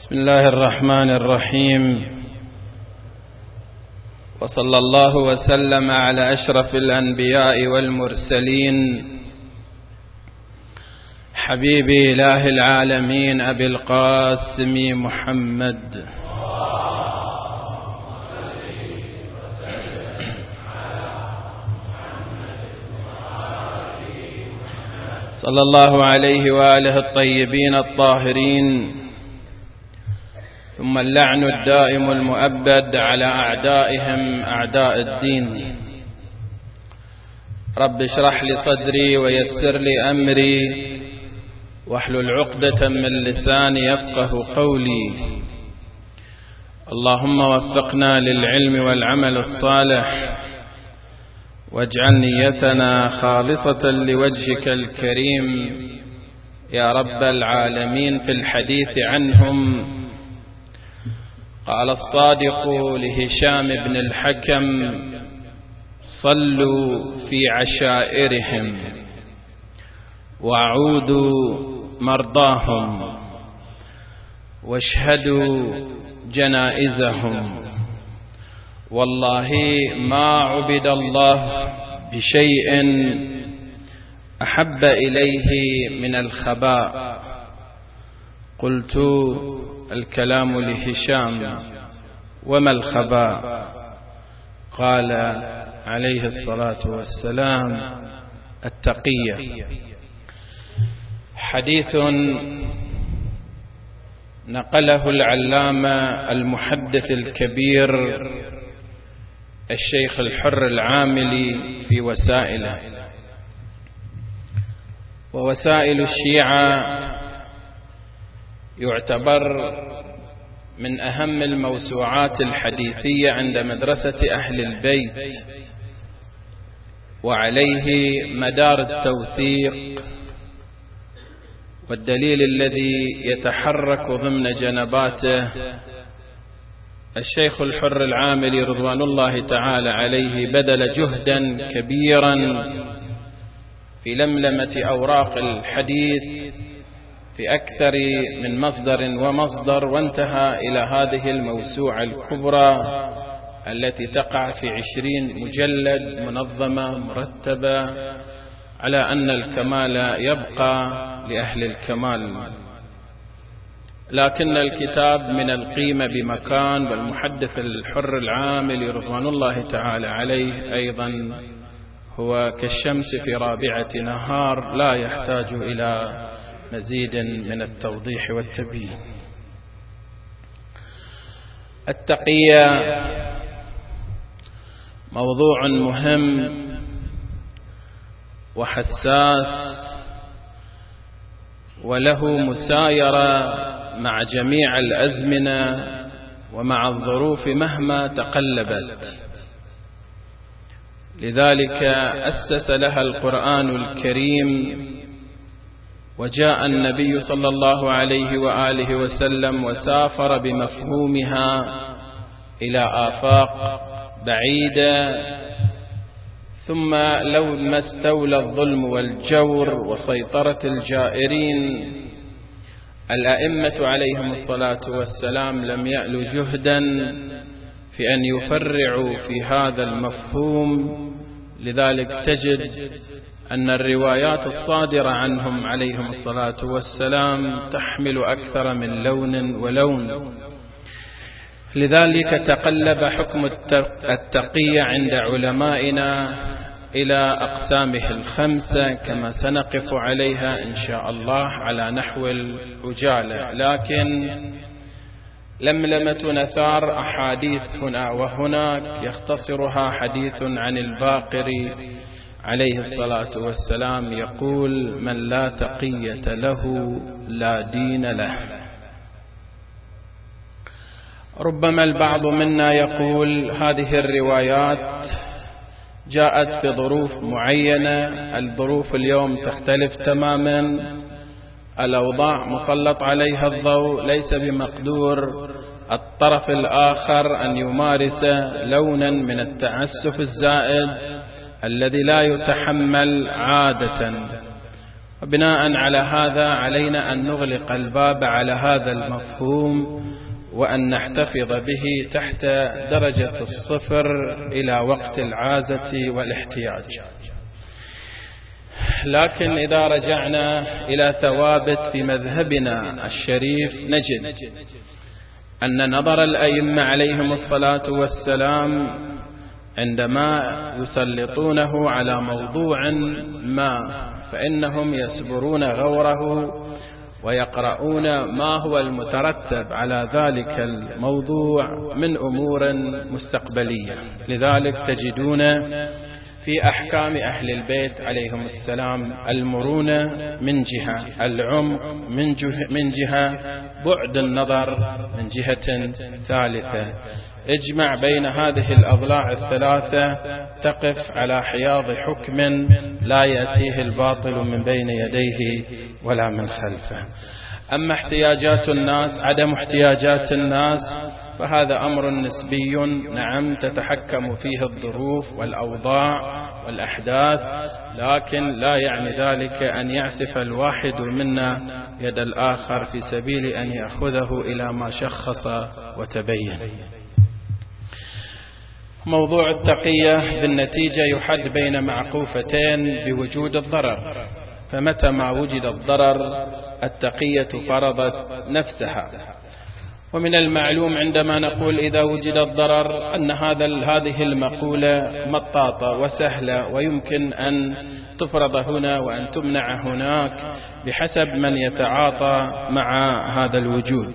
بسم الله الرحمن الرحيم، وصلى الله وسلم على أشرف الأنبياء والمرسلين حبيب إله العالمين أبي القاسم محمد صلى الله عليه وآله الطيبين الطاهرين، ثم اللعن الدائم المؤبد على أعدائهم أعداء الدين. رب اشرح لي صدري ويسر لي أمري واحلل عقدة من لساني يفقه قولي. اللهم وفقنا للعلم والعمل الصالح، واجعل نيتنا خالصة لوجهك الكريم يا رب العالمين. في الحديث عنهم قال الصادق لهشام بن الحكم: صلوا في عشائرهم وعودوا مرضاهم واشهدوا جنائزهم. والله ما عبد الله بشيء أحب إليه من الخباء. قلت: الكلام لهشام، وما الخباء؟ قال عليه الصلاة والسلام: التقية. حديث نقله العلامة المحدث الكبير الشيخ الحر العاملي في وسائله. ووسائل الشيعة يعتبر من أهم الموسوعات الحديثية عند مدرسة أهل البيت، وعليه مدار التوثيق والدليل الذي يتحرك ضمن جنباته. الشيخ الحر العاملي رضوان الله تعالى عليه بذل جهدا كبيرا في لملمة أوراق الحديث في أكثر من مصدر ومصدر، وانتهى إلى هذه الموسوعة الكبرى التي تقع في 20 مجلد منظمة مرتبة، على أن الكمال يبقى لأهل الكمال. لكن الكتاب من القيمة بمكان، والمحدث الحر العاملي رضوان الله تعالى عليه أيضا هو كالشمس في رابعة نهار، لا يحتاج إلى مزيد من التوضيح والتبيين. التقية موضوع مهم وحساس، وله مسايرة مع جميع الأزمنة ومع الظروف مهما تقلبت. لذلك أسس لها القرآن الكريم، وجاء النبي صلى الله عليه وآله وسلم وسافر بمفهومها إلى آفاق بعيدة. ثم لما استولى الظلم والجور وسيطرة الجائرين، الأئمة عليهم الصلاة والسلام لم يألوا جهدا في أن يفرعوا في هذا المفهوم. لذلك تجد أن الروايات الصادرة عنهم عليهم الصلاة والسلام تحمل أكثر من لون ولون. لذلك تقلب حكم التقية عند علمائنا إلى أقسامه الخمسة، كما سنقف عليها إن شاء الله على نحو العجالة. لكن لملمة نثار أحاديث هنا وهناك يختصرها حديث عن الباقر عليه الصلاة والسلام يقول: من لا تقية له لا دين له. ربما البعض منا يقول هذه الروايات جاءت في ظروف معينة، الظروف اليوم تختلف تماما، الأوضاع مسلط عليها الضوء، ليس بمقدور الطرف الآخر أن يمارس لونا من التعسف الزائد الذي لا يتحمل عادة. وبناء على هذا علينا أن نغلق الباب على هذا المفهوم وأن نحتفظ به تحت درجة الصفر إلى وقت العازة والاحتياج. لكن إذا رجعنا إلى ثوابت في مذهبنا الشريف نجد أن نظر الأئمة عليهم الصلاة والسلام عندما يسلطونه على موضوع ما فإنهم يسبرون غوره ويقرؤون ما هو المترتب على ذلك الموضوع من أمور مستقبلية. لذلك تجدون في أحكام أهل البيت عليهم السلام المرونة من جهة، العمق من جهة، بعد النظر من جهة ثالثة. اجمع بين هذه الأضلاع الثلاثة تقف على حياض حكم لا يأتيه الباطل من بين يديه ولا من خلفه. أما احتياجات الناس، عدم احتياجات الناس، فهذا أمر نسبي، نعم تتحكم فيه الظروف والأوضاع والأحداث، لكن لا يعني ذلك أن يعسف الواحد منا يد الآخر في سبيل أن يأخذه إلى ما شخص وتبين. موضوع التقية بالنتيجة يحد بين معقوفتين بوجود الضرر، فمتى ما وجد الضرر التقية فرضت نفسها. ومن المعلوم عندما نقول إذا وجد الضرر أن هذه المقولة مطاطة وسهلة ويمكن أن تفرض هنا وأن تمنع هناك بحسب من يتعاطى مع هذا الوجود.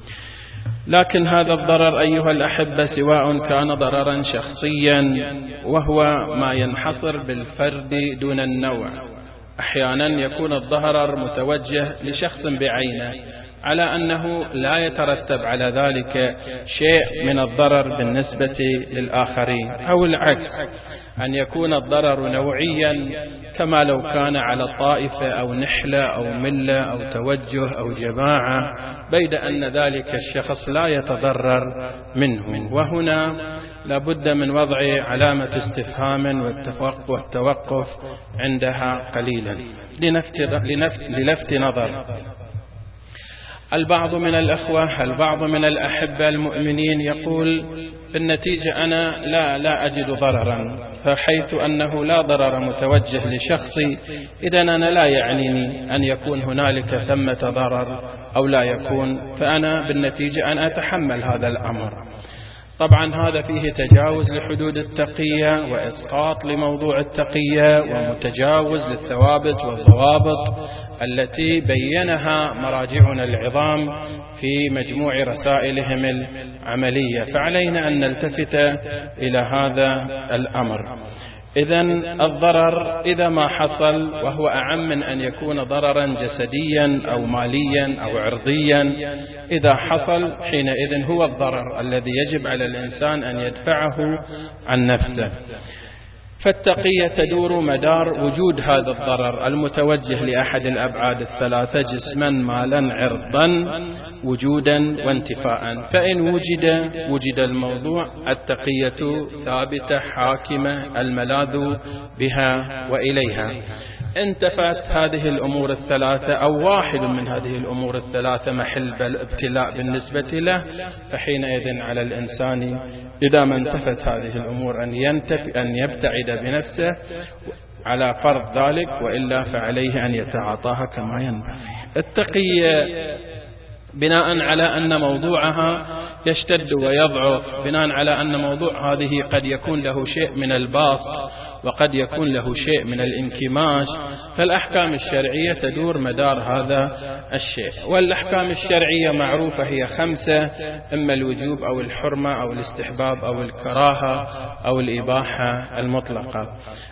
لكن هذا الضرر أيها الأحبة سواء كان ضررا شخصيا وهو ما ينحصر بالفرد دون النوع، أحيانا يكون الضرر متوجه لشخص بعينه على أنه لا يترتب على ذلك شيء من الضرر بالنسبة للآخرين، أو العكس أن يكون الضرر نوعيا كما لو كان على طائفة أو نحلة أو ملة أو توجه أو جماعة، بيد أن ذلك الشخص لا يتضرر منه. وهنا لابد من وضع علامة استفهام والتوقف عندها قليلا للفت نظر البعض من الأخوة، البعض من الأحبة المؤمنين يقول بالنتيجة أنا لا أجد ضررا، فحيث أنه لا ضرر متوجه لشخصي إذن أنا لا يعنيني أن يكون هنالك ثمة ضرر أو لا يكون، فأنا بالنتيجة أن أتحمل هذا الأمر. طبعا هذا فيه تجاوز لحدود التقية وإسقاط لموضوع التقية ومتجاوز للثوابت والضوابط التي بينها مراجعنا العظام في مجموع رسائلهم العملية، فعلينا أن نلتفت إلى هذا الأمر. إذن الضرر إذا ما حصل وهو أعم من أن يكون ضررا جسديا أو ماليا أو عرضيا، إذا حصل حينئذ هو الضرر الذي يجب على الإنسان أن يدفعه عن نفسه. فالتقية تدور مدار وجود هذا الضرر المتوجه لأحد الأبعاد الثلاثة، جسما مالا عرضا وجودا وانتفاء. فإن وجد الموضوع التقية ثابتة حاكمة الملاذ بها وإليها. انتفت هذه الأمور الثلاثة أو واحد من هذه الأمور الثلاثة محل ابتلاء بالنسبة له، فحينئذ على الإنسان إذا ما انتفت هذه الأمور أن يبتعد بنفسه على فرض ذلك، وإلا فعليه أن يتعاطاها كما ينبغي. التقية بناء على أن موضوعها يشتد ويضعف، بناء على أن موضوع هذه قد يكون له شيء من الباسط وقد يكون له شيء من الانكماش، فالأحكام الشرعية تدور مدار هذا الشيء. والأحكام الشرعية معروفة هي 5، إما الوجوب أو الحرمة أو الاستحباب أو الكراهة أو الإباحة المطلقة.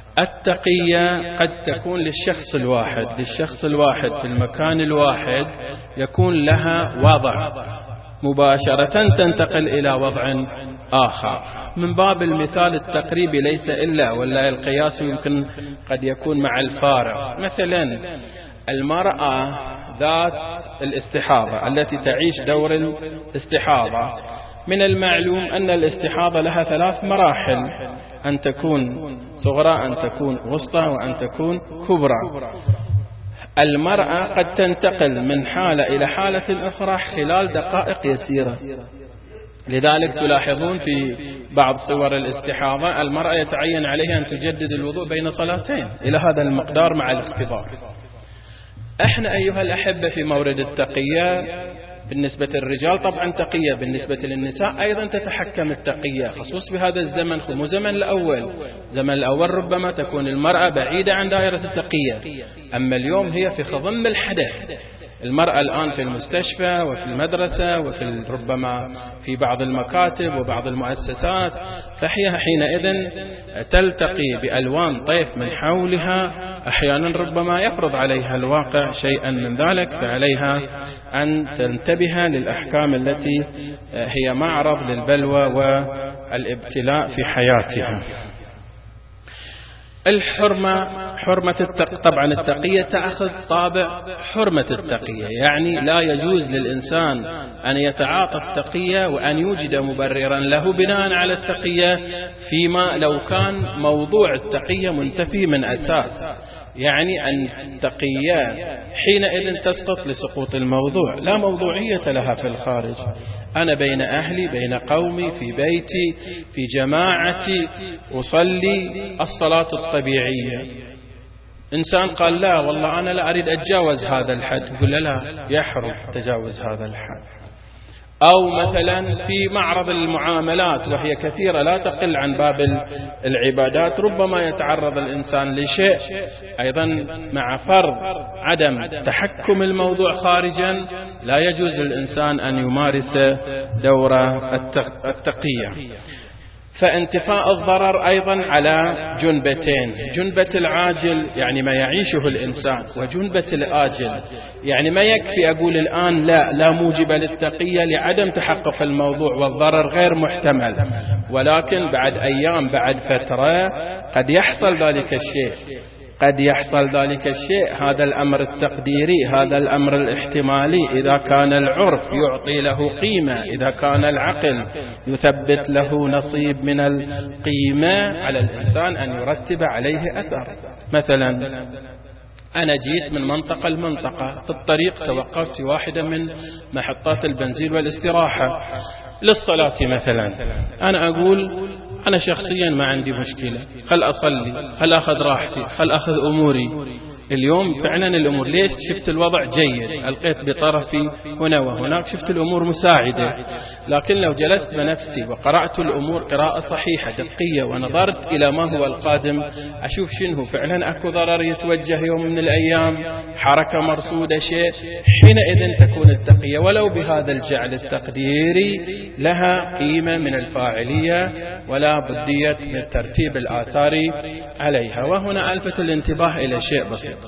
التقية قد تكون للشخص الواحد في المكان الواحد، يكون لها وضع مباشرة تنتقل إلى وضع آخر. من باب المثال التقريبي ليس إلا ولا القياس يمكن قد يكون مع الفارق. مثلا المرأة ذات الاستحاضة التي تعيش دور الاستحاضة، من المعلوم أن الاستحاضة لها 3 مراحل، أن تكون صغرى، أن تكون وسطى، وأن تكون كبرى. المرأة قد تنتقل من حالة إلى حالة أخرى خلال دقائق يسيرة. لذلك تلاحظون في بعض صور الاستحاضة المرأة يتعين عليها أن تجدد الوضوء بين صلاتين إلى هذا المقدار مع الاختبار. احنا أيها الأحبة في مورد التقية بالنسبة للرجال طبعا تقية، بالنسبة للنساء أيضا تتحكم التقية، خصوص بهذا الزمن مو زمن الأول. زمن الأول ربما تكون المرأة بعيدة عن دائرة التقية، أما اليوم هي في خضم الحدث. المرأة الآن في المستشفى وفي المدرسة وفي ربما في بعض المكاتب وبعض المؤسسات، فهي حينئذ تلتقي بألوان طيف من حولها، أحيانا ربما يفرض عليها الواقع شيئا من ذلك، فعليها أن تنتبه للأحكام التي هي معرض للبلوى والابتلاء في حياتها. الحرمة، طبعا التقية تأخذ طابع حرمة التقية، يعني لا يجوز للإنسان أن يتعاطى التقية وأن يوجد مبررا له بناء على التقية فيما لو كان موضوع التقية منتفي من أساس، يعني أن التقية حينئذ تسقط لسقوط الموضوع، لا موضوعية لها في الخارج. أنا بين أهلي، بين قومي، في بيتي، في جماعتي، أصلي الصلاة الطبيعية. إنسان قال لا والله أنا لا أريد أتجاوز هذا الحد، يقول لا يحرم تجاوز هذا الحد. أو مثلا في معرض المعاملات وهي كثيرة لا تقل عن باب العبادات، ربما يتعرض الإنسان لشيء أيضا مع فرض عدم تحكم الموضوع خارجا، لا يجوز للإنسان أن يمارس دور التقية. فانتفاء الضرر أيضا على جنبتين، جنبة العاجل يعني ما يعيشه الإنسان، وجنبة الآجل يعني ما يكفي أقول الآن لا موجب للتقية لعدم تحقق الموضوع والضرر غير محتمل، ولكن بعد أيام بعد فترة قد يحصل ذلك الشيء، هذا الأمر التقديري، هذا الأمر الاحتمالي، إذا كان العرف يعطي له قيمة، إذا كان العقل يثبت له نصيب من القيمة، على الإنسان أن يرتب عليه أثر. مثلا أنا جيت من منطقة لمنطقة، في الطريق توقفت في واحدة من محطات البنزين والاستراحة للصلاة مثلا، أنا أقول أنا شخصيا ما عندي مشكلة، خل أصلي، خل أخذ راحتي، خل أخذ أموري. اليوم فعلا الأمور ليش شفت الوضع جيد، ألقيت بطرفي هنا وهناك، شفت الأمور مساعدة. لكن لو جلست بنفسي وقرأت الأمور قراءة صحيحة دقية ونظرت إلى ما هو القادم، أشوف شنو فعلا أكو ضرر يتوجه يوم من الأيام، حركة مرصودة شيء، حينئذ تكون التقية ولو بهذا الجعل التقديري لها قيمة من الفاعلية ولا بدية من ترتيب الآثار عليها. وهنا ألفت الانتباه إلى شيء بسيط،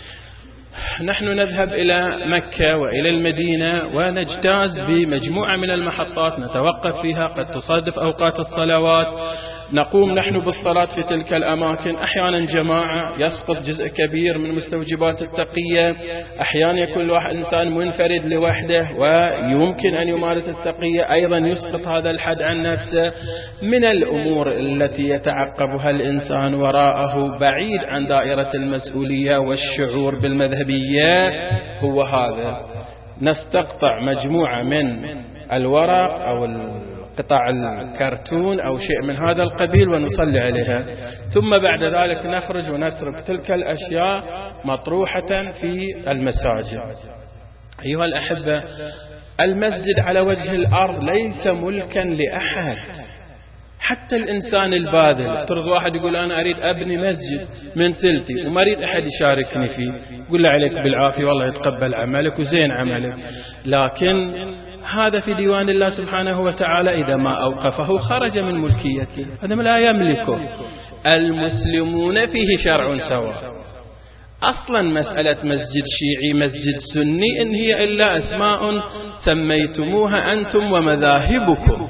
نحن نذهب إلى مكة وإلى المدينة ونجتاز بمجموعة من المحطات نتوقف فيها، قد تصادف أوقات الصلوات، نقوم نحن بالصلاة في تلك الأماكن، أحيانا جماعة يسقط جزء كبير من مستوجبات التقية، أحيانا يكون الواحد إنسان منفرد لوحده ويمكن أن يمارس التقية، أيضا يسقط هذا الحد عن نفسه. من الأمور التي يتعقبها الإنسان وراءه بعيد عن دائرة المسؤولية والشعور بالمذهبية هو هذا، نستقطع مجموعة من الورق أو قطع الكرتون أو شيء من هذا القبيل ونصلي عليها، ثم بعد ذلك نخرج ونترك تلك الأشياء مطروحة في المساجد. أيها الأحبة، المسجد على وجه الأرض ليس ملكا لأحد، حتى الإنسان الباذل. افترض واحد يقول أنا أريد أبني مسجد من ثلثي وما أريد أحد يشاركني فيه، يقول له عليك بالعافية والله يتقبل عملك وزين عملك، لكن هذا في ديوان الله سبحانه وتعالى، إذا ما أوقفه خرج من ملكيته، هذا ما لا يملكه. المسلمون فيه شرع سواء. أصلا مسألة مسجد شيعي مسجد سني إن هي إلا أسماء سميتموها أنتم ومذاهبكم،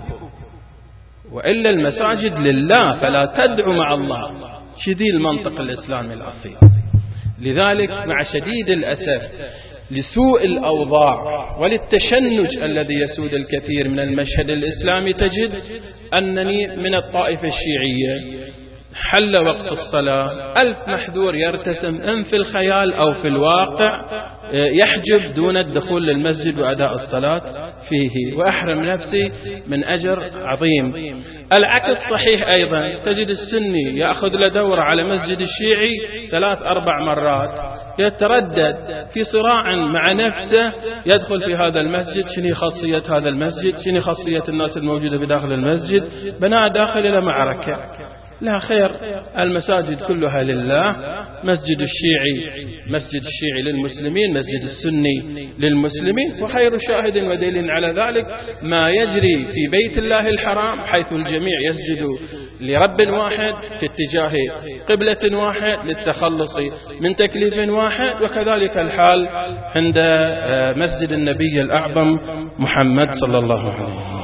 وإلا المساجد لله فلا تدعوا مع الله. شديد المنطق الإسلامي الأصيل. لذلك مع شديد الأسف لسوء الأوضاع وللتشنج الذي يسود الكثير من المشهد الإسلامي، تجد أنني من الطائفة الشيعية حل وقت الصلاة 1000 محذور يرتسم إن في الخيال أو في الواقع يحجب دون الدخول للمسجد وأداء الصلاة فيه، وأحرم نفسي من أجر عظيم. العكس صحيح أيضا، تجد السني يأخذ له دورة على مسجد الشيعي 3-4 مرات، يتردد في صراع مع نفسه، يدخل في هذا المسجد، شنو خاصية هذا المسجد، شنو خاصية الناس الموجودة بداخل المسجد، بناء داخل إلى معركة. لا خير، المساجد كلها لله، مسجد الشيعي للمسلمين، مسجد السني للمسلمين. وخير شاهد ودليل على ذلك ما يجري في بيت الله الحرام، حيث الجميع يسجد لرب واحد في اتجاه قبلة واحد للتخلص من تكليف واحد، وكذلك الحال عند مسجد النبي الأعظم محمد صلى الله عليه وسلم.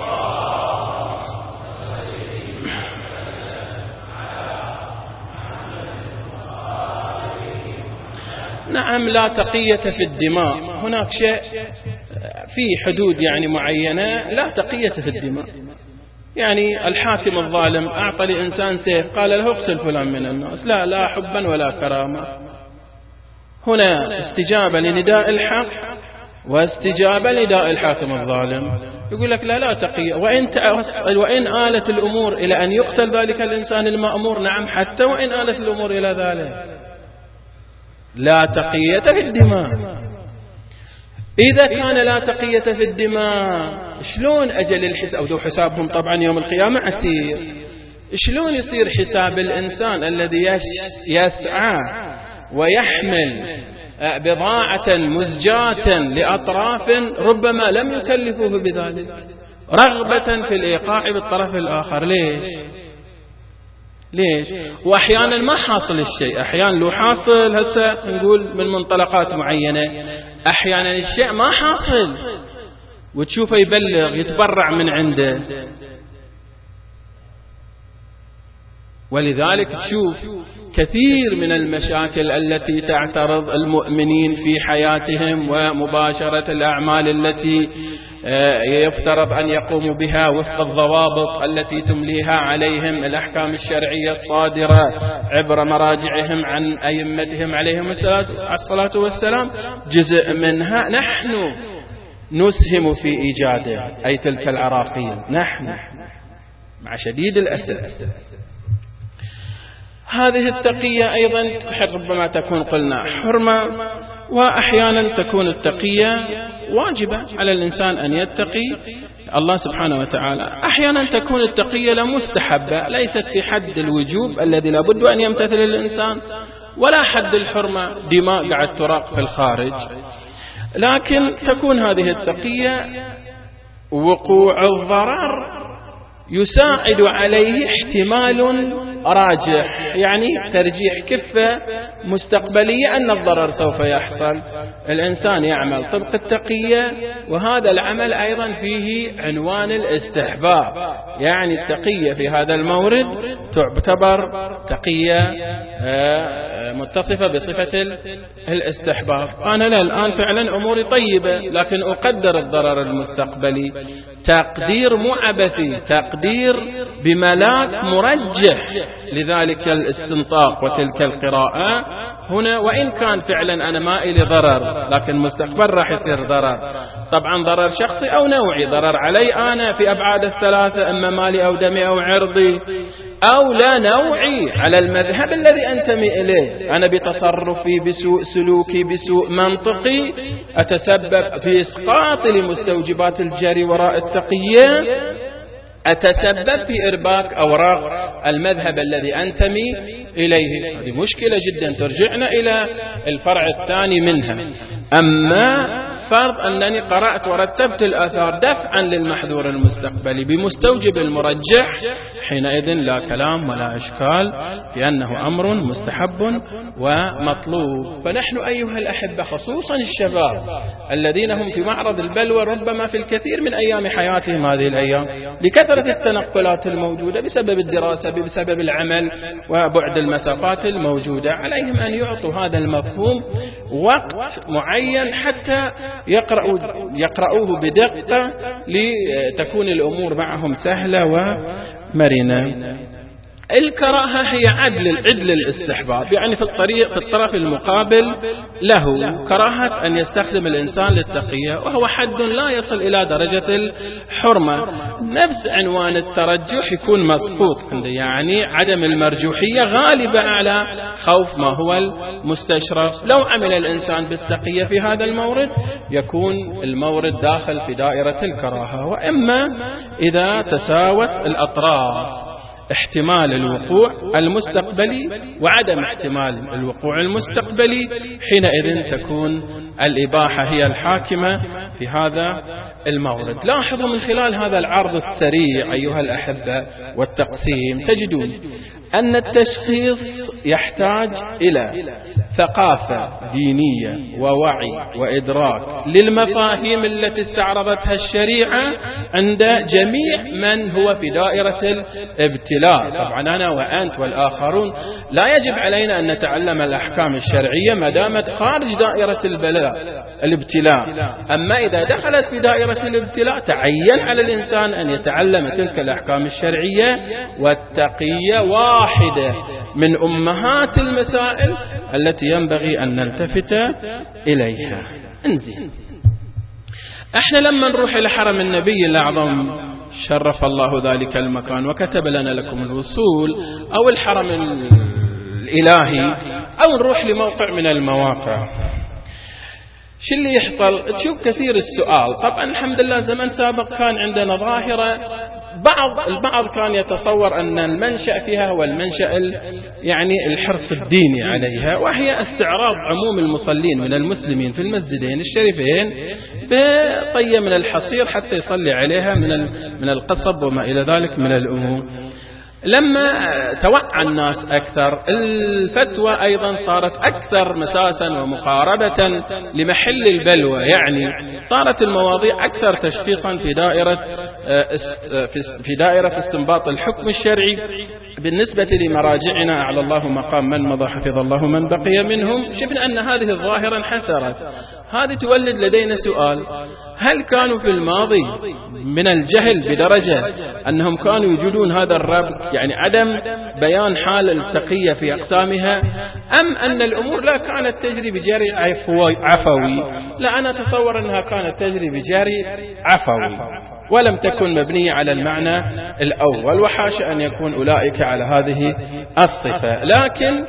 نعم، لا تقية في الدماء، هناك شيء في حدود يعني معينة، لا تقية في الدماء. يعني الحاكم الظالم أعطى لإنسان سيف، قال له اقتل فلان من الناس، لا حبا ولا كرامة. هنا استجابة لنداء الحق واستجابة لنداء الحاكم الظالم. يقول لك لا تقية، وإن آلت الأمور إلى أن يقتل ذلك الإنسان المأمور، نعم حتى وإن آلت الأمور إلى ذلك، لا تقية في الدماء. إذا كان لا تقية في الدماء، شلون أجل الحساب؟ ودو حسابهم طبعا يوم القيامة عسير. شلون يصير حساب الإنسان الذي يسعى ويحمل بضاعة مزجاة لأطراف ربما لم يكلفوه بذلك، رغبة في الإيقاع بالطرف الآخر؟ ليش؟ وأحيانا ما حاصل الشيء، أحيانا لو حاصل، هسه نقول من منطلقات معينة، أحيانا الشيء ما حاصل وتشوفه يبلغ يتبرع من عنده. ولذلك تشوف كثير من المشاكل التي تعترض المؤمنين في حياتهم ومباشرة الأعمال التي يفترض أن يقوموا بها وفق الضوابط التي تمليها عليهم الأحكام الشرعية الصادرة عبر مراجعهم عن أئمتهم عليهم الصلاة والسلام، جزء منها نحن نسهم في إيجاده، أي تلك العراقيل، نحن مع شديد الأسف. هذه التقية أيضا ربما تكون قلنا حرمة، وأحيانا تكون التقية واجبة على الإنسان أن يتقي الله سبحانه وتعالى. أحيانا تكون التقية لمستحبة، ليست في حد الوجوب الذي لابد أن يمتثل الإنسان، ولا حد الحرمة دماء قاعد تراق في الخارج. لكن تكون هذه التقية وقوع الضرر يساعد عليه احتمال راجح، يعني ترجيح كفة مستقبلية أن الضرر سوف يحصل. الإنسان يعمل طبق التقية، وهذا العمل أيضا فيه عنوان الاستحباب، يعني التقية في هذا المورد تعتبر تقية متصفة بصفة الاستحباب. أنا الآن فعلا أموري طيبة، لكن أقدر الضرر المستقبلي، تقدير مو عبثي، تقدير بملاك مرجح لذلك الاستنطاق وتلك القراءة هنا. وإن كان فعلا أنا ما إلي ضرر، لكن مستقبل راح يصير ضرر، طبعا ضرر شخصي أو نوعي، ضرر علي أنا في أبعاد الثلاثة، أما مالي أو دمي أو عرضي، أو لا نوعي على المذهب الذي أنتمي إليه. أنا بتصرفي، بسوء سلوكي، بسوء منطقي، أتسبب في إسقاط لمستوجبات الجري وراء التقية، أتسبب في إرباك أوراق المذهب الذي أنتمي إليه. هذه مشكلة جدا ترجعنا إلى الفرع الثاني منها. أما فرض أنني قرأت ورتبت الآثار دفعا للمحذور المستقبلي بمستوجب المرجح، حينئذ لا كلام ولا إشكال في أنه أمر مستحب ومطلوب. فنحن أيها الأحبة، خصوصا الشباب الذين هم في معرض البلوى ربما في الكثير من أيام حياتهم هذه الأيام، لكثرة التنقلات الموجودة بسبب الدراسة، بسبب العمل وبعد المسافات الموجودة، عليهم أن يعطوا هذا المفهوم وقت معين حتى يقرأوه بدقة، لتكون الأمور معهم سهلة ومرنة. الكراهة هي عدل الاستحباب، يعني في الطرف المقابل له كراهة أن يستخدم الإنسان للتقية، وهو حد لا يصل إلى درجة الحرمة. نفس عنوان الترجح يكون مسقوط عنده، يعني عدم المرجوحية غالبة على خوف ما هو المستشرف. لو عمل الإنسان بالتقية في هذا المورد يكون المورد داخل في دائرة الكراهة. وإما إذا تساوت الأطراف، احتمال الوقوع المستقبلي وعدم احتمال الوقوع المستقبلي، حينئذ تكون الإباحة هي الحاكمة في هذا المورد. لاحظوا من خلال هذا العرض السريع أيها الأحبة والتقسيم، تجدون أن التشخيص يحتاج إلى ثقافة دينية ووعي وإدراك للمفاهيم التي استعرضتها الشريعة عند جميع من هو في دائرة الابتلاء. طبعا أنا وأنت والآخرون لا يجب علينا أن نتعلم الأحكام الشرعية ما دامت خارج دائرة الابتلاء. أما إذا دخلت في دائرة الابتلاء تعين على الإنسان أن يتعلم تلك الأحكام الشرعية، والتقية واحدة من أمهات المسائل التي ينبغي أن نلتفت إليها. انزين، احنا لما نروح إلى حرم النبي الأعظم شرف الله ذلك المكان وكتب لنا لكم الوصول، أو الحرم الإلهي، أو نروح لموقع من المواقع، شو اللي يحصل؟ تشوف كثير السؤال. طبعا الحمد لله زمن سابق كان عندنا ظاهرة البعض كان يتصور أن المنشأ فيها هو المنشأ يعني الحرص الديني عليها، وهي استعراض عموم المصلين من المسلمين في المسجدين الشريفين بطية من الحصير حتى يصلي عليها من القصب وما إلى ذلك من الأمور. لما توعى الناس أكثر، الفتوى أيضا صارت أكثر مساسا ومقاربة لمحل البلوى، يعني صارت المواضيع أكثر تشخيصا في دائرة استنباط الحكم الشرعي بالنسبة لمراجعنا أعلى الله مقام من مضى حفظ الله من بقي منهم. شفنا أن هذه الظاهرة انحسرت. هذه تولد لدينا سؤال: هل كانوا في الماضي من الجهل بدرجة أنهم كانوا يوجدون هذا الربط، يعني عدم بيان حال التقية في أقسامها، أم أن الأمور لا كانت تجري بجري عفوي؟ لا، أنا أتصور أنها كانت تجري بجري عفوي ولم تكن مبنية على المعنى الأول، وحاشا أن يكون أولئك على هذه الصفة. لكن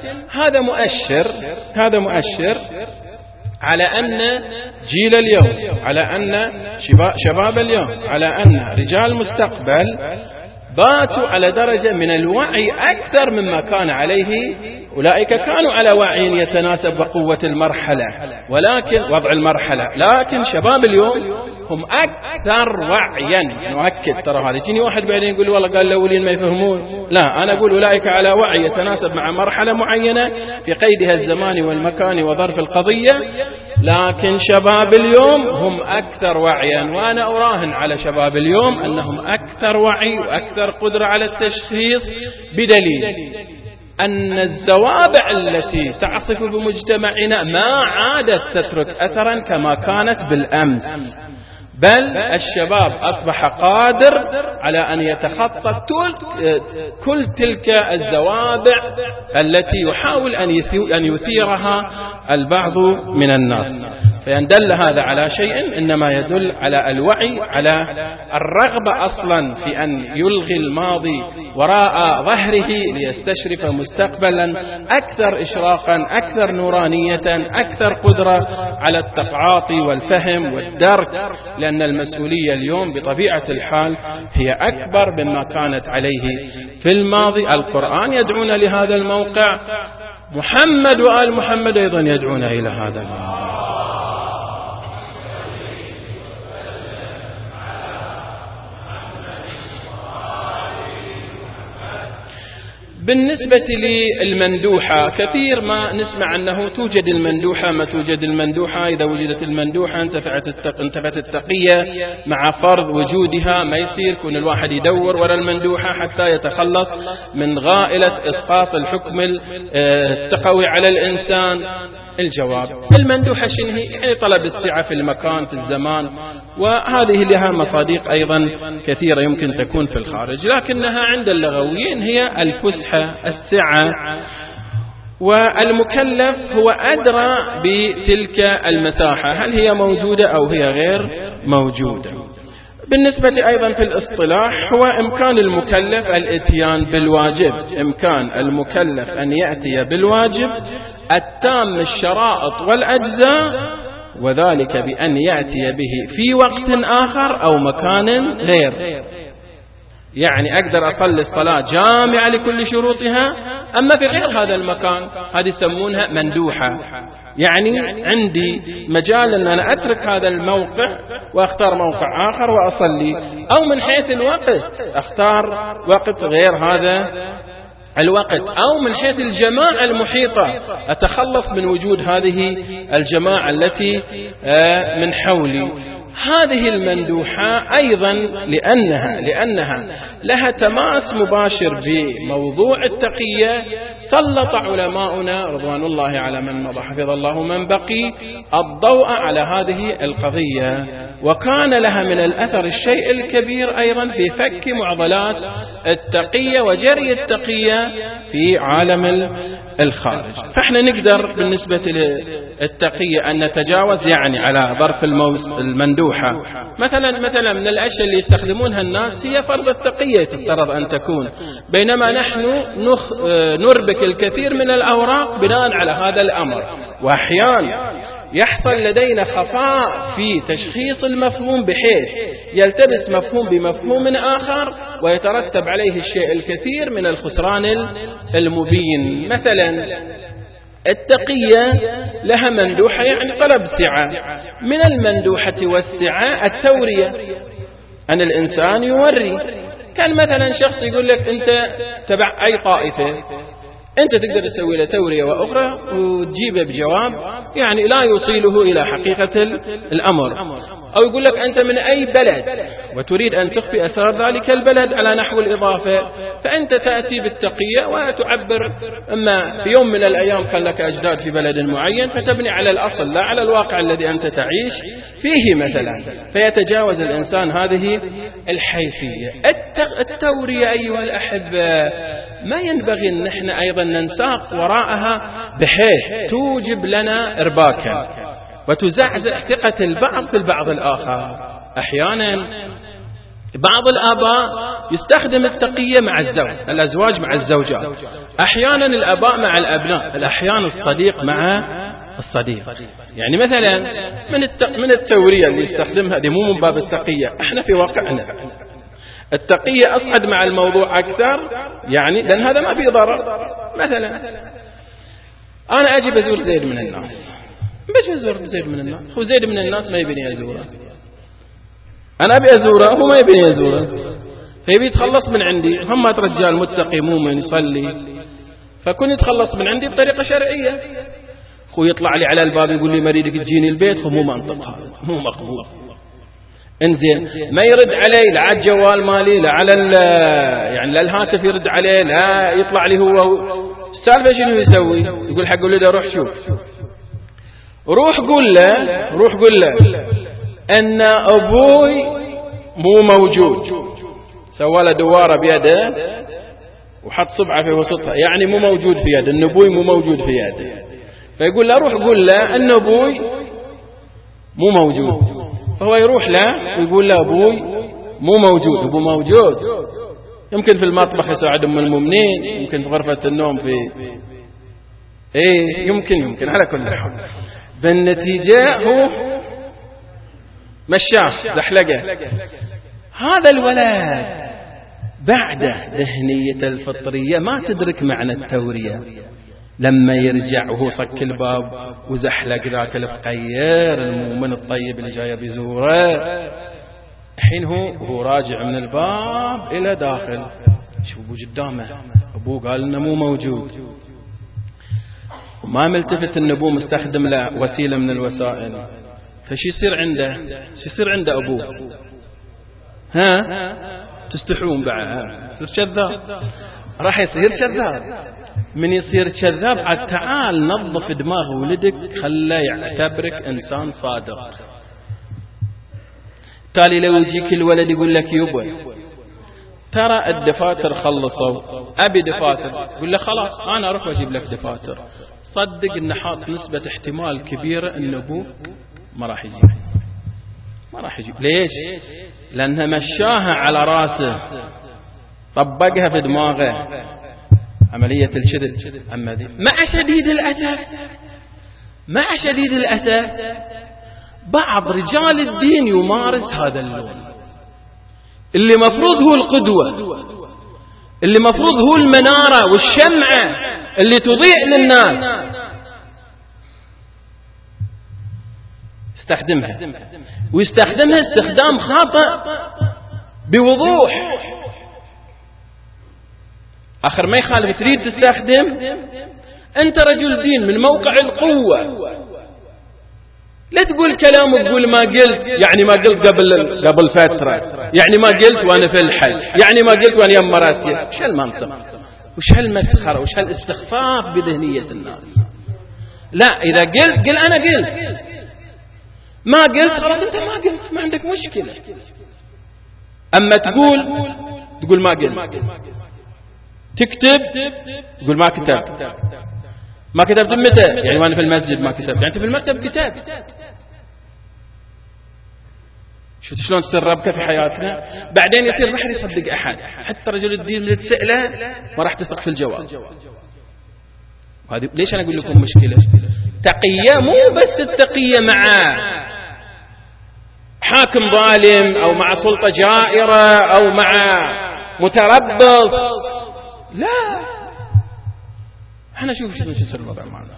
هذا مؤشر على أن جيل اليوم، على أن شباب اليوم، على أن رجال المستقبل باتوا على درجة من الوعي أكثر مما كان عليه أولئك. كانوا على وعي يتناسب بقوة المرحلة ولكن وضع المرحلة، لكن شباب اليوم هم أكثر وعيا. نؤكد، ترى هذا يجيني واحد بعدين يقول والله قال الأولين ما يفهمون، لا، أنا أقول أولئك على وعي يتناسب مع مرحلة معينة في قيدها الزمان والمكان وظرف القضية، لكن شباب اليوم هم أكثر وعيا. وأنا أراهن على شباب اليوم أنهم أكثر وعي وأكثر قدرة على التشخيص، بدليل أن الزوابع التي تعصف بمجتمعنا ما عادت تترك أثرا كما كانت بالأمس، بل الشباب أصبح قادر على أن يتخطى كل تلك الزوابع التي يحاول أن يثيرها البعض من الناس. فإن دل هذا على شيء إنما يدل على الوعي، على الرغبة أصلا في أن يلغي الماضي وراء ظهره ليستشرف مستقبلا أكثر إشراقا، أكثر نورانية، أكثر قدرة على التقاطي والفهم والدرك، لأن المسؤولية اليوم بطبيعة الحال هي أكبر مما كانت عليه في الماضي. القرآن يدعونا لهذا الموقع، محمد وآل محمد أيضا يدعونا إلى هذا الموقع. بالنسبة للمندوحة، كثير ما نسمع أنه توجد المندوحة ما توجد المندوحة، إذا وجدت المندوحة انتفت التقية مع فرض وجودها. ما يصير كون الواحد يدور وراء المندوحة حتى يتخلص من غائلة إسقاط الحكم التقوي على الإنسان. الجواب. المندوحة شنو هي؟ يعني طلب السعة في المكان في الزمان، وهذه لها مصادق أيضا كثيرة يمكن تكون في الخارج، لكنها عند اللغويين هي الفسحة السعة، والمكلف هو أدرى بتلك المساحة هل هي موجودة أو هي غير موجودة. بالنسبة أيضا في الاصطلاح هو إمكان المكلف الإتيان بالواجب، إمكان المكلف أن يأتي بالواجب التام الشرائط والأجزاء، وذلك بأن يأتي به في وقت آخر أو مكان غير. يعني أقدر أصلي الصلاة جامعة لكل شروطها، أما في غير هذا المكان هذه يسمونها مندوحة، يعني عندي مجال أن أنا أترك هذا الموقع وأختار موقع آخر وأصلي، أو من حيث الوقت أختار وقت غير هذا الوقت، أو من حيث الجماعة المحيطة أتخلص من وجود هذه الجماعة التي من حولي. هذه المندوحة أيضا لأنها لها تماس مباشر بموضوع التقية، سلط علماؤنا رضوان الله على من مضى حفظ الله من بقي الضوء على هذه القضية، وكان لها من الأثر الشيء الكبير أيضا في فك معضلات التقية وجري التقية في عالم الخارج. فإحنا نقدر بالنسبة للتقية أن نتجاوز يعني على ظرف المندوحة، مثلا من الأشياء اللي يستخدمونها الناس هي فرض التقية تفترض أن تكون، بينما نحن نربك الكثير من الأوراق بناء على هذا الأمر، وأحيانا يحصل لدينا خفاء في تشخيص المفهوم بحيث يلتبس مفهوم بمفهوم آخر ويترتب عليه الشيء الكثير من الخسران المبين. مثلا التقية لها مندوحة يعني طلب سعة، من المندوحة والسعة التورية، أن الإنسان يوري. كان مثلا شخص يقول لك أنت تبع أي طائفة، أنت تقدر تسوي له تورية وأخرى وتجيبه بجواب يعني لا يوصله إلى حقيقة الأمر، أو يقول لك أنت من أي بلد وتريد أن تخفي أسرار ذلك البلد على نحو الإضافة، فأنت تأتي بالتقية وتعبر أما في يوم من الأيام كان لك أجداد في بلد معين فتبني على الأصل لا على الواقع الذي أنت تعيش فيه مثلا، فيتجاوز الإنسان هذه الحيثية. التورية أيها الأحبة ما ينبغي أن نحن أيضا ننساق وراءها بحيث توجب لنا إرباكا وتزعزع ثقة البعض بالبعض الآخر. أحيانا بعض الآباء يستخدم التقية مع الأزواج مع الزوجات، أحيانا الآباء مع الأبناء، الأحيان الصديق مع الصديق. يعني مثلا من التورية اللي يستخدمها دي مو من باب التقية، احنا في واقعنا التقية أصعد مع الموضوع أكثر، يعني لأن هذا ما فيه ضرر. مثلا أنا أجي بزور زيد من الناس، بس أزور زيد من الناس، هو زيد من الناس ما يبني أزوره، أنا أبي أزوره هو ما يبني أزوره، فيبي يتخلص من عندي. هم رجال متقي مؤمن يصلي، فكن يتخلص من عندي بطريقة شرعية. هو يطلع لي على الباب يقول لي مريدك تجيني البيت، هو مو منطق، هذا مو مقبول. انزين ما يرد علي لا على الجوال مالي لا على يعني لا الهاتف يرد عليه، لا يطلع لي هو السالفة شنو يسوي؟ يقول حق ولده روح شوف، روح قل له أن أبوي مو موجود، سوى له دوارة بيده وحط صبعه في وسطها، يعني مو موجود في يده، أن أبوي مو موجود في يده. فيقول له روح قل له أن أبوي مو موجود، فهو يروح له ويقول له أبوي مو موجود. أبو موجود يمكن في المطبخ يساعد أم المؤمنين، يمكن في غرفة النوم في يمكن على كل حال. بالنتيجة هو مشاه زحلقه. هذا الولد بعد ذهنية الفطرية ما تدرك معنى التورية، لما يرجع وهو صك الباب وزحلق ذاك الفقير المؤمن الطيب اللي جاي بزوره، الحين هو راجع من الباب إلى داخل، شو أبوه قدامه، أبوه قال إنه مو موجود، وما ملتفت إن أبوه مستخدم له وسيلة من الوسائل. فشي يصير عنده أبوه؟ تستحون بعد، يصير كذاب. راح يصير كذاب. من يصير كذاب عاد تعال نظف دماغ ولدك خله يعتبرك إنسان صادق. تالي لو يجيك الولد يقول لك يبا ترى الدفاتر خلصوا أبي دفاتر، قل له خلاص أنا أروح وأجيب لك دفاتر. صدق إن حاط نسبة احتمال كبيرة إن أبوك ما راح يجيب، ما راح يجيب. ليش؟ لأنها مشاها على راسه، طبقها في دماغه، عملية الشذب. أما ذي مع شديد الأسف بعض رجال الدين يمارس هذا اللون، اللي مفروض هو القدوة، اللي مفروض هو المنارة والشمعة اللي تضيء للناس، استخدمها ويستخدمها استخدام خاطئ بوضوح. آخر ما يخالف تريد تستخدم، أنت رجل دين من موقع القوة، لا تقول كلام تقول ما قلت، يعني ما قلت قبل فترة، يعني ما قلت وأنا في الحج، يعني ما قلت وأنا يم مراتي. وش هالمنطق؟ وش هالمسخرة؟ وش هالاستخفاف بذهنية الناس؟ لا، إذا قلت قل أنا قلت، ما قلت خلاص أنت ما قلت، ما عندك مشكلة. أما تقول ما قلت، تكتب تقول ما كتبت، ما كتبت متى؟ يعني وانا في المسجد ما كتبت، يعني انت في المكتب كتاب. شفت شلون تصير ربكة في حياتنا؟ بعدين يصير ما حد يصدق أحد، حتى رجل الدين اللي تسأله ما راح تثق في الجواب. وهذه ليش أنا أقول لكم مشكلة؟ تقية مو بس التقية مع حاكم ظالم أو مع سلطة جائرة أو مع متربص، لا، احنا شوف شو يصير الوضع معنا.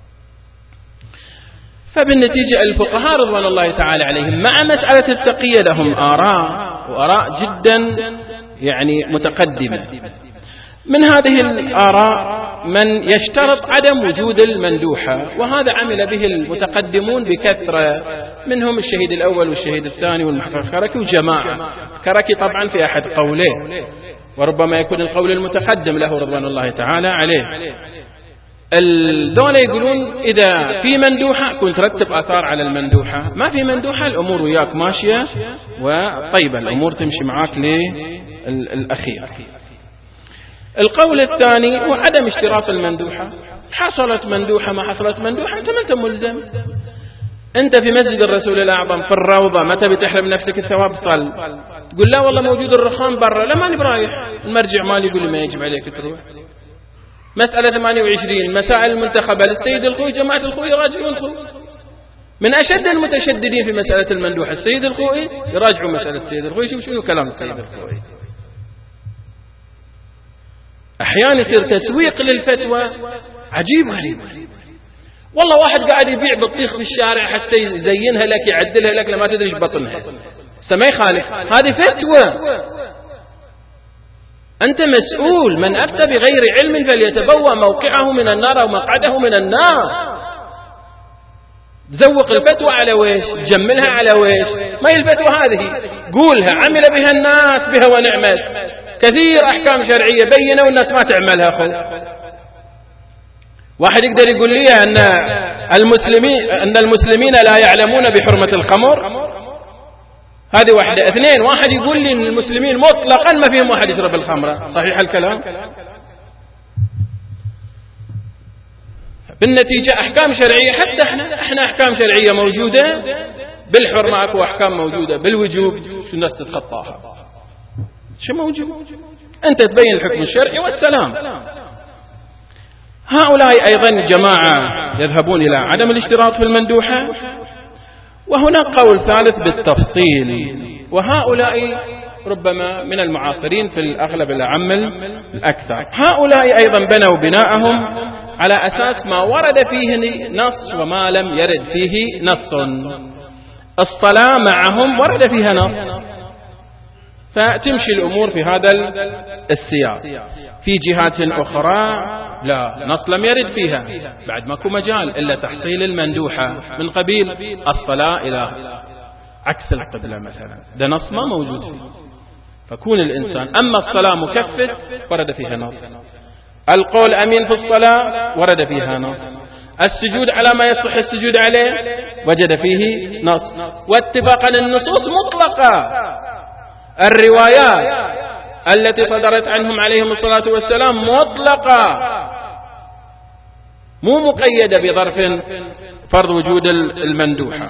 فبالنتيجة الفقهاء رضوان الله تعالى عليهم مع مسألة التقية لهم آراء جدا يعني متقدمة. من هذه الآراء من يشترط عدم وجود المندوحة، وهذا عمل به المتقدمون بكثرة، منهم الشهيد الأول والشهيد الثاني والمحقق كركي وجماعة. كركي طبعا في أحد قوليه، وربما يكون القول المتقدم له رضوان الله تعالى عليه. الدولة يقولون إذا في مندوحة كنت رتب آثار على المندوحة، ما في مندوحة الأمور وياك ماشية وطيبة، الأمور تمشي معاك للأخير. القول الثاني هو عدم اشتراط المندوحة، حصلت مندوحة ما حصلت مندوحة أنت ما أنت ملزم. أنت في مسجد الرسول الأعظم في الروضة متى بتحرم نفسك الثواب صل، تقول لا والله موجود الرخام برا، لا ماني برايح، المرجع مالي يقول لي ما يجب عليك تروح. مسألة 28 مسائل المنتخبة للسيد الخوي، جماعة الخوي يراجعون الخوي، من أشد المتشددين في مسألة المندوحة السيد الخوي، يراجعوا مسألة السيد الخوي، شنو كلام السيد الخوي. أحيانا يصير تسويق للفتوى عجيب غريب، والله واحد قاعد يبيع بطيخ في الشارع حتى يزينها لك يعدلها لك لما تدري ايش بطنها، ما يخالف، هذه فتوى، أنت مسؤول. من أفتى بغير علم فليتبوأ موقعه من النار أو مقعده من النار. تزوق الفتوى على ويش؟ تجملها على ويش؟ ما هي الفتوى هذه؟ قولها، عمل بها الناس بها ونعمت، كثير أحكام شرعية بينة والناس ما تعملها. خذ واحد يقدر يقول لي أن المسلمين لا يعلمون بحرمة الخمر، هذه واحدة. اثنين، واحد يقول لي أن المسلمين مطلقا ما فيهم واحد يشرب الخمرة، صحيح الكلام؟ بالنتيجة أحكام شرعية، حتى احنا أحكام شرعية موجودة بالحرمة، أكو أحكام موجودة بالوجوب، شو الناس تتخطاها؟ شو موجود؟ أنت تبين الحكم الشرعي والسلام. هؤلاء أيضا جماعة يذهبون إلى عدم الاشتراط في المندوحة، وهناك قول ثالث بالتفصيل، وهؤلاء ربما من المعاصرين في الأغلب الأعم الأكثر. هؤلاء أيضا بنوا بناءهم على أساس ما ورد فيه نص وما لم يرد فيه نص. الصلاة معهم ورد فيها نص، فتمشي الأمور في هذا السياق. في جهات أخرى لا، نص لم يرد فيها، بعد ماكو مجال إلا تحصيل المندوحة من قبيل الصلاة إلى عكس القبلة مثلا، ده نص ما موجود فيه، فكون الإنسان. أما الصلاة مكفت ورد فيها نص، القول أمين في الصلاة ورد فيها نص، السجود على ما يصح السجود عليه وجد فيه نص، واتفاقا النصوص مطلقة. الروايات التي صدرت عنهم عليهم الصلاة والسلام مطلقة، مو مقيدة بظرف فرض وجود المندوحة.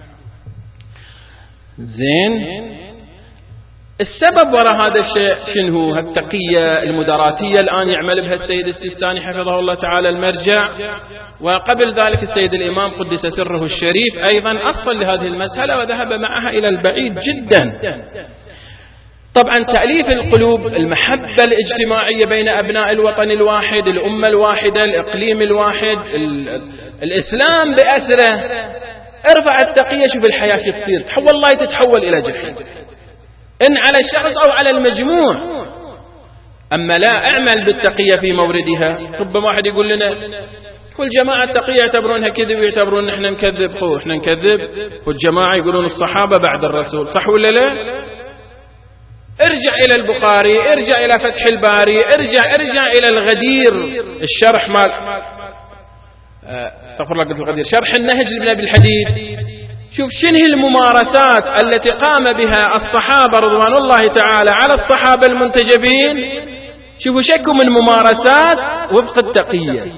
زين، السبب وراء هذا الشيء شنو؟ التقية المداراتية الآن يعمل بها السيد السيستاني حفظه الله تعالى المرجع، وقبل ذلك السيد الإمام قدس سره الشريف أيضا أصل لهذه المسألة وذهب معها إلى البعيد جدا. طبعا تأليف القلوب، المحبة الاجتماعية بين أبناء الوطن الواحد، الأمة الواحدة، الإقليم الواحد، الإسلام بأسره. ارفع التقية، شوف الحياة كيف تصير، والله تتحول إلى جحيم، إن على الشخص أو على المجموع. أما لا، اعمل بالتقية في موردها. ربما واحد يقول لنا كل جماعة التقية يعتبرونها كذب ويعتبرون نحن نكذب. نحن نكذب والجماعة يقولون الصحابة بعد الرسول، صح ولا لا؟ ارجع إلى البخاري، ارجع إلى فتح الباري، ارجع إلى الغدير، الشرح مال استغفر الله قلت الغدير، شرح النهج لابن أبي الحديد. شوف شنو الممارسات التي قام بها الصحابة رضوان الله تعالى على الصحابة المنتجبين. شوفوا شكوا من ممارسات وفق التقية.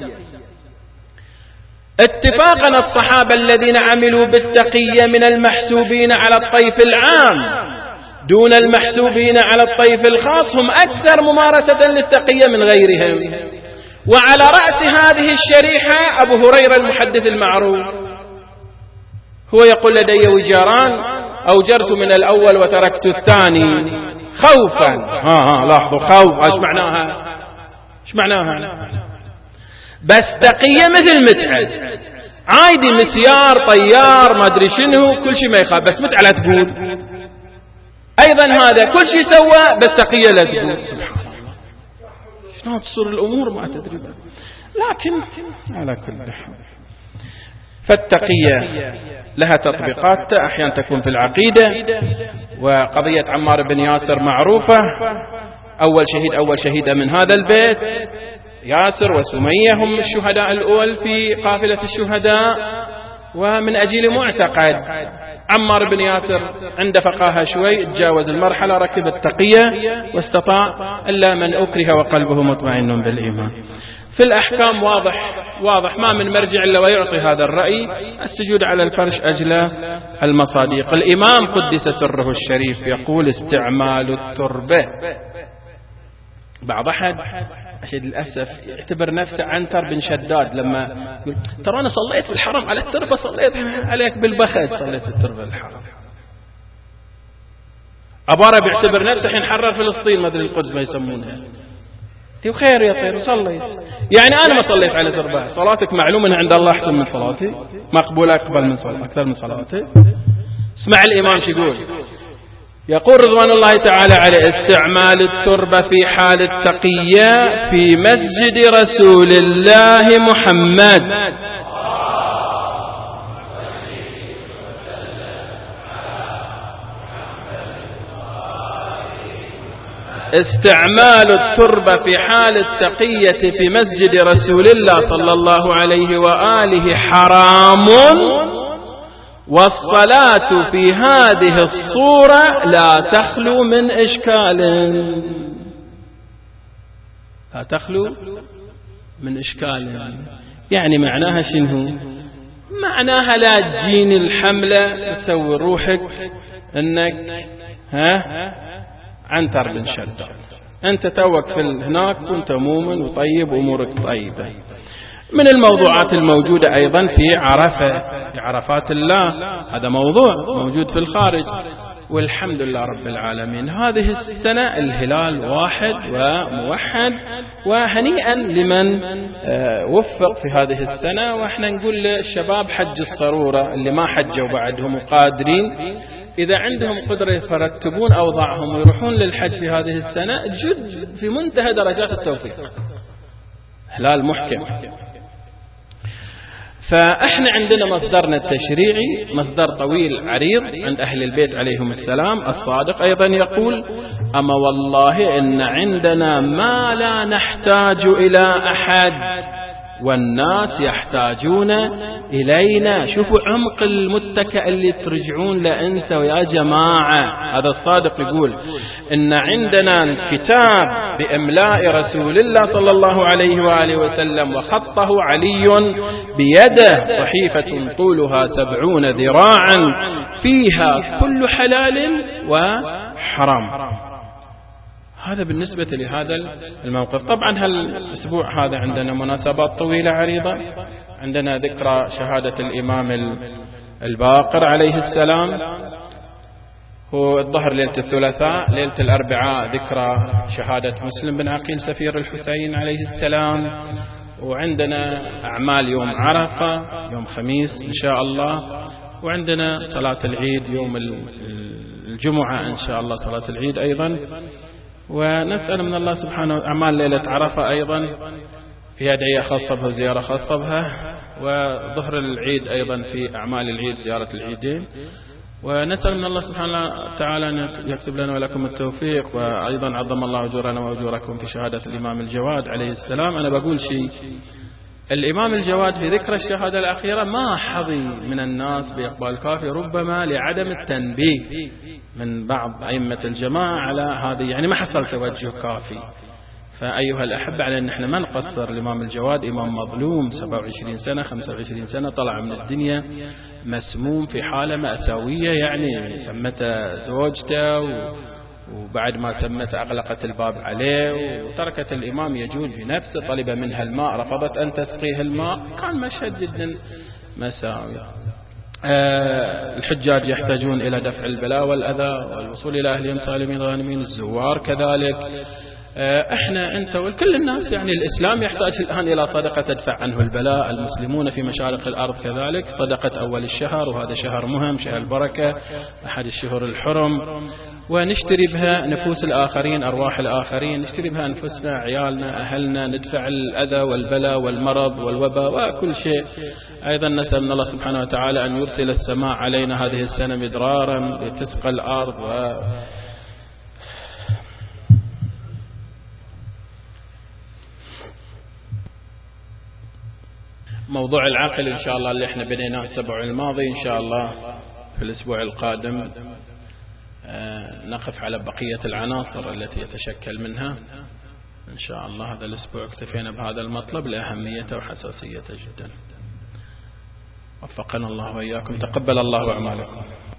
اتفاقا الصحابة الذين عملوا بالتقية من المحسوبين على الطيف العام دون المحسوبين على الطيف الخاص هم أكثر ممارسة للتقية من غيرهم. وعلى رأس هذه الشريحة أبو هريرة المحدث المعروف، هو يقول لدي وجاران أوجرت من الأول وتركت الثاني خوفا. لاحظوا، خوف ايش معناها؟ ايش معناها؟ بس تقية مثل متعة عادي، مسيار طيار ما أدري شنو، كل شيء ما يخاف، بس متعة لا تقول. أيضا هذا كل شيء سوى بس تقية لا تقول. سبحان الله، شلون تصير الأمور ما تدري. لكن على كل حال فالتقية لها تطبيقات، أحيانا تكون في العقيدة. وقضية عمار بن ياسر معروفة، أول شهيدة من هذا البيت ياسر وسمية هم الشهداء الأول في قافلة الشهداء. ومن أجل معتقد عمار بن ياسر عند فقاهة شوي تجاوز المرحلة، ركب التقية واستطاع إلا من أكره وقلبه مطمئن بالإيمان. في الأحكام واضح ما من مرجع إلا ويعطي هذا الرأي، السجود على الفرش أجل المصاديق. الإمام قدس سره الشريف يقول استعمال التربة. بعض أحد أشد الأسف يعتبر نفسه عنتر بن شداد لما يقول ترى أنا صليت في الحرم على التربة، صليت عليك بالبخت، صليت التربة الحرم. أبارة بيعتبر نفسه حين حرر فلسطين، ما أدري القدس ما يسمونها، خير يا طير وصليت. يعني أنا ما صليت على تربة، صلاتك معلومة أن عند الله أحسن من صلاتي، مقبولة أقبل من صلاتي أكثر من صلاتي. اسمع الإمام شو يقول رضوان الله تعالى عليه استعمال التربة في حال التقية في مسجد رسول الله محمد استعمال التربة في حال التقية في مسجد رسول الله صلى الله عليه وآله حرام، والصلاة في هذه الصورة لا تخلو من إشكال. لا تخلو من إشكال. يعني معناها شنو؟ معناها لا تجين الحملة تسوي روحك أنك عنتر بن شداد، أنت توك في هناك كنت مؤمن وطيب وأمورك طيبة. من الموضوعات الموجودة أيضا في عرفة، في عرفات الله، هذا موضوع موجود في الخارج، والحمد لله رب العالمين. هذه السنة الهلال واحد وموحد، وهنيئا لمن وفق في هذه السنة. وإحنا نقول للشباب حج الصرورة اللي ما حجوا بعدهم وقادرين، إذا عندهم قدرة يرتبون أوضاعهم ويروحون للحج في هذه السنة، جد في منتهى درجات التوفيق، هلال محكم. فإحنا عندنا مصدرنا التشريعي مصدر طويل عريض عند أهل البيت عليهم السلام. الصادق أيضا يقول: أما والله إن عندنا ما لا نحتاج إلى أحد والناس يحتاجون إلينا. شوفوا عمق المتكئ اللي ترجعون لأنت ويا جماعة. هذا الصادق يقول إن عندنا الكتاب بإملاء رسول الله صلى الله عليه وآله وسلم وخطه علي بيده، صحيفة طولها 70 ذراعا فيها كل حلال وحرام. هذا بالنسبة لهذا الموقف. طبعا هالأسبوع هذا عندنا مناسبات طويلة عريضة. عندنا ذكرى شهادة الإمام الباقر عليه السلام، هو الظهر ليلة الثلاثاء. ليلة الأربعاء ذكرى شهادة مسلم بن عقيل سفير الحسين عليه السلام. وعندنا أعمال يوم عرفة يوم خميس إن شاء الله. وعندنا صلاة العيد يوم الجمعة إن شاء الله، صلاة العيد أيضا. ونسأل من الله سبحانه أعمال ليلة عرفة أيضا في أدعية خاصة بها وزيارة خاصة بها. وظهر العيد أيضا في أعمال العيد زيارة العيدين. ونسأل من الله سبحانه وتعالى أن يكتب لنا ولكم التوفيق. وأيضا عظم الله أجورنا وأجوركم في شهادة الإمام الجواد عليه السلام. أنا بقول شيء: الإمام الجواد في ذكرى الشهادة الأخيرة ما حظي من الناس بإقبال كافي، ربما لعدم التنبيه من بعض أئمة الجماعة على هذه، يعني ما حصل توجه كافي. فأيها الأحبة، على أن احنا ما نقصر. الإمام الجواد إمام مظلوم، 27 سنة 25 سنة طلع من الدنيا مسموم في حالة مأساوية. يعني سمته زوجته وبعد ما سمته أغلقت الباب عليه وتركت الإمام يجول بنفسه. طلب منها الماء رفضت أن تسقيه الماء. كان مشهد جدا مساوي. الحجاج يحتاجون إلى دفع البلاء والأذى والوصول إلى أهلهم سالمين غانمين. الزوار كذلك. احنا انت وكل الناس، يعني الإسلام يحتاج الآن إلى صدقة تدفع عنه البلاء. المسلمون في مشارق الأرض كذلك. صدقة أول الشهر، وهذا شهر مهم، شهر البركة، أحد الشهور الحرم. ونشتري بها نفوس الآخرين، أرواح الآخرين، نشتري بها أنفسنا، عيالنا، أهلنا، ندفع الأذى والبلاء والمرض والوباء وكل شيء. أيضا نسأل من الله سبحانه وتعالى أن يرسل السماء علينا هذه السنة مدرارا لتسقى الأرض. موضوع العقل إن شاء الله اللي احنا بديناه الأسبوع الماضي، إن شاء الله في الأسبوع القادم نقف على بقية العناصر التي يتشكل منها إن شاء الله. هذا الأسبوع اكتفينا بهذا المطلب لأهميته وحساسيته جدا. وفقنا الله وإياكم. تقبل الله أعمالكم.